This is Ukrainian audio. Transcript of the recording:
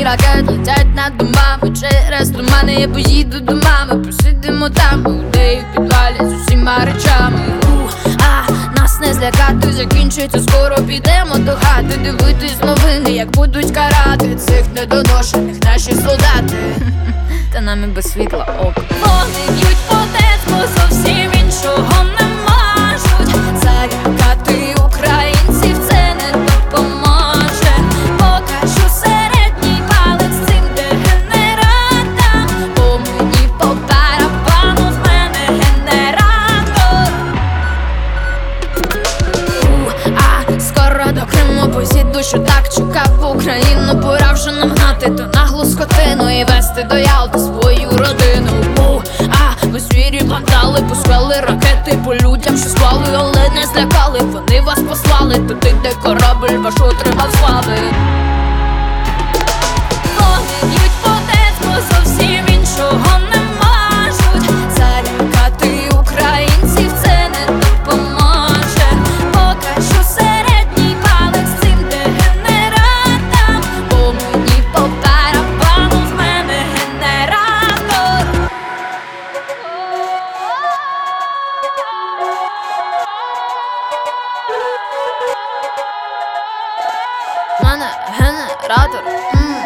ракет летять над домами. Через тумани я поїду до мами. Посидимо там у неї в підвалі з усіма речами. Нас не злякати, закінчиться, скоро підемо до хати. Дивитись новини, як будуть карати цих недоношених наші солдати. Та нам і без світла ок. Вони б'ють по ТЕЦ, зовсім іншого не можуть. Залякати українців це не допоможе. Покажу середній палець цим дегенератам, бо мені по барабану, в мене генератор. Скоро до Криму посіду, що так чекав в Україну. Пора вже нам гнати ту наглу скотину і вести до Ялти свою родину. Ви свірі плантали, пускали ракети по людям, що склали, але не злякали. Вони вас послали туди, де корабль ваш отримав слави. Вони б'ють по ТЕЦ, бо зовсім іншого не можуть. Залякати українців це не допоможе. Покажу середній палець цим дегенератам, бо мені по барабану, в мене генератор. В мене генератор.